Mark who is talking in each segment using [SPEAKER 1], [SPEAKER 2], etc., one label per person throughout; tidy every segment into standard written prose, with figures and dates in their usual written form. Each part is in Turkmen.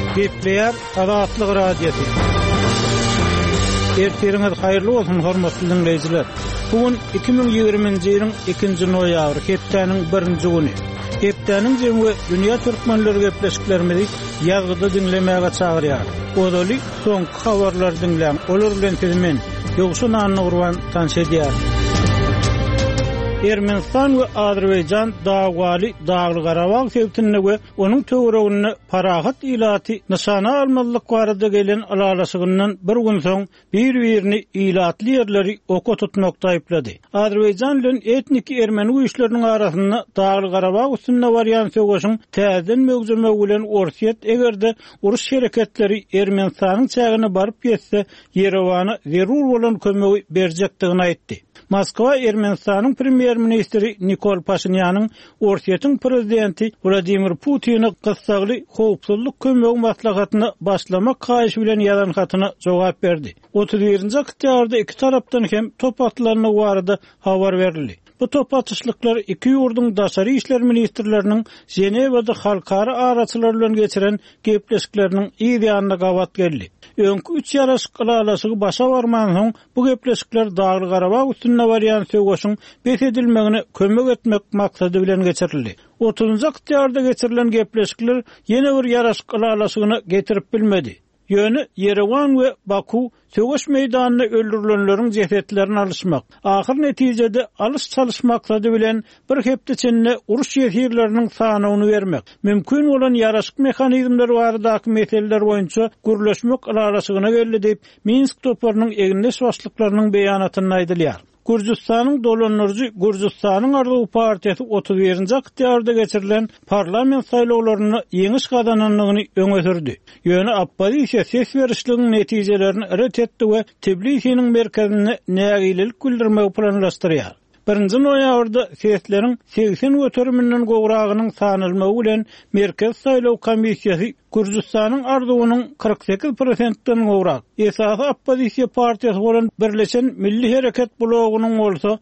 [SPEAKER 1] Gepleyer Azatlyk radiosu. Erteriňiz haýyrly bolsun hormatly dinleýijiler. Bugün 2020-nji ýylyň 2-nji noýabry, hepdeniň 1-nji güni. Hepdeniň jemgy dünýä türkmenleri gepleşiklerimizi ýazgyda dinlemäge çagyrýar. Odaly soňky habarlar dinleň. Olar bilen tezemen ýogşun anyny urwan tanşedýär. Ermenistan we Azerbaýjan dagwaly Dagly Garabag sewtine we onuň töweregine parahat ilaty nişana almalyk barada gelen alalaşygyndan bir gün soň bir-birini ilatly ýerleri oka tutmakda aýplady. Azerbaýjan bilen etnik ermeni güýçleriniň arasynda Dagly Garabag üstünde barýan söwüşiň täzen mögzeme bilen orsiýet egerde uruş hereketleri Ermenistanyň çägine baryp ýetse Yerewana zerur bolan kömegi berjekdigini aýtdy. Moskwa Ermenistanyň premier ministri Nikol Pashinyanyň Orsiýetiň prezidenti Vladimir Putin'e gysgaly howpsuzlyk kömegi maslahatyny başlamak gaýşy bilen ýazan hatyna jogap berdi. 31-nji oktýabrda iki tarapdan hem top atlaryny barada habar berildi. Bu top atışlyklar iki ýurdun daşary işler ministrleriniň Jenewada halkara araçylar bilen geçiren gepleşikleriniň ýa-da gawat geldi. Öňkü 3 ýaraşyk alalaşygy başa barman soň bu gepleşikler Dagly Garabag üstünde barýan söwüşiň besedilmegine kömek etmek maksady bilen geçirildi. 30-njy oktýabrda geçirilen gepleşikler ýene bir ýaraşyk alalaşygyny getirip bilmedi. Ýöne Yerewan we Baku söwüş meýdanyna öldürilenleriň jesetlerini alışmak. Ahir netijede alış çalışmaksady bilen bir hepde içinde uruş ýerleriniň sanawyny bermek. Mümkin bolan ýaraşyk mehanizmler baradaky meseleler boýunça gürleşmek alalaşygyna geldi diýip Minsk toparynyň egneş başlyklarynyň beýanatyny aýdylýar. Gürjistanyň dolanırjy Gürjistanyň Arzuw partiýasy 31-nji oktýabrda geçirilen parlament saýlawlaryny ýeňiş gazananlygyny öňe sürdi. Ýöne oppozisiýa ses berişliginiň netijelerini ret etdi we Tbilisiň merkezine nägilik bildirmek planlaşdyrýar. 1-nji noýabrda sesleriň 80 göteriminden gowragynyň sanylmagy bilen Merkez saýlaw komissiýasy Gürjistanyň Arzuwynyň 48%-den gowrak. Esasy oppozisiýa partiýasy bolan Birleşen Milli Hereket blogunyň bolsa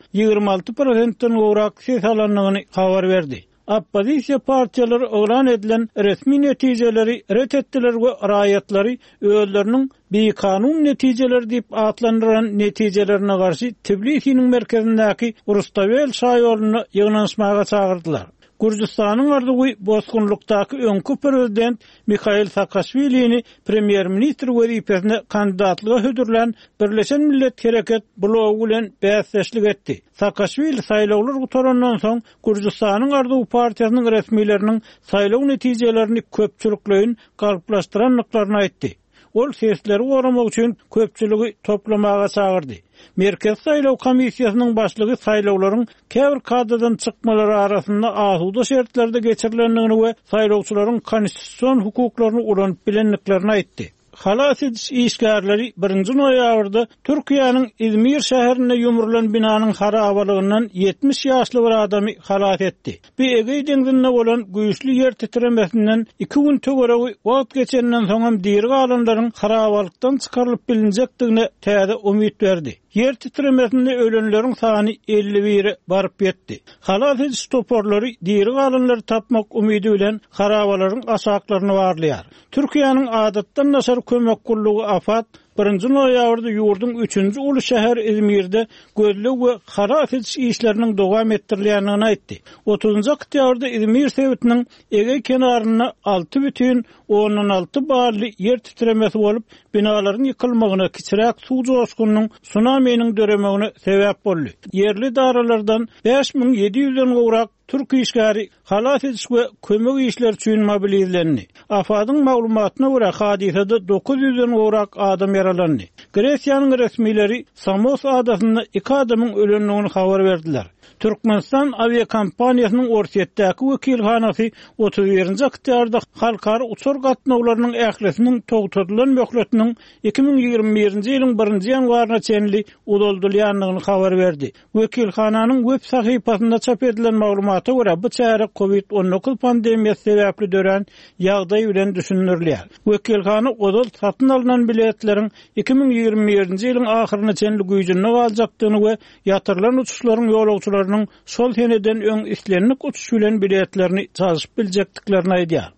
[SPEAKER 1] 26%-den gowrak ses alanlygyny habar berdi. Oppozisiýa partiýalary oglan edilen resmi netijeleri ret etdiler we raýatlary özleriniň beýkanun netijeleri diýip atlandyran netijelerine garşy Tbilisiň merkezindäki Rustavel şaýoruny ýygnaşmaga çagyrdylar. Gürjistanyň Arzuwy bozgunlukdaky öňkü prezident Mikhail Saakashvilini premier ministr wezipesine kandidatlyga hödürlen Birleşen Millet Hereket blogu bilen bäsleşlik etdi. Saakashvili saýlawlar gutarandan soň Gürjistanyň Arzuw partiýasynyň resmileriniň saýlaw netijelerini köpçülikleýin galplaşdyranlyklaryny aýtdy. Ol sesleri goramak üçin köpçüligi toplamaga çagyrdy. Merkez saýlaw komissiýasynyň başlygy saýlawlaryň käbir kadadan çykmalary arasynda ahuda şertlerde geçirilendigini we saýlawçylaryň konstitusiýon hukuklaryny ulanyp bilenliklerini aýtdy. Halas ediş işgärleri 1-nji noýabrda Türkiýanyň İzmir şäherinde ýumrulan binanyň harabalygyndan 70 ýaşly bir adamy halas etdi. Bu Egey deňizinde bolan güýçli ýer titremesinden 2 gün töweregi wagt geçenden soň diýeri galanlaryň harabalykdan çykarylyp bilinjekdigine täze umyt berdi. Yer titremesinde ölenleriň sany 51 baryp ýetdi. Halas ediş toporlary diýeri galanlary tapmak umydy bilen harabalaryň aşaklaryny barlaýar. Türkiýanyň adatdan naşar kömek gullugy AFAD 1-nji noýabrda ýurdun 3-nji uly şäher İzmirde gözleg we halas ediş işleriniň dowam etdirilýändigini aýtdy. 30-njy oktýabrda İzmir sewtiniň Egey kenaryna 6,16 barly yer titremesi bolup binalaryň ýykylmagyna kiçiräk suw joşkunyň tsunaminiň döremegine sebäp boldy. Yerli daralardan 5700-den gowrak Türk işgäri halas ediş we kömek işler üçin mobilizlendi. AFADyň maglumatyna görä hadisede 900-den gowrak adam yaralandy. Gresiýanyň resmileri Samos adasynda 2 adamyň ölenligini habar berdiler. Türkmenistan aviakompaniýasynyň Orsiýetdäki wekilhanasy 31-nji oktýabrda halkara uçur gatnawlarynyň ählisiniň togtadylan möhletiniň 2021-nji ýylyň 1-nji ýanwaryna çenli udoldylýanlygyny habar berdi. Wekilhananyň web sahypasynda çap edilen maglumata görä bu çäre COVID-19 pandemiýasy sebäpli dören ýagdaý bilen düşünülýär. Wekilhana odol satyn alynan biletleriň 2021-nji ýylyň ahyryna çenli güýjünde galjakdygyny we ýatyrylan uçuşlaryň ýolagçylarynyň sol seneden öň islenlik uçuş bilen biletlerini çalışyp biljekdiklerini aýdýar.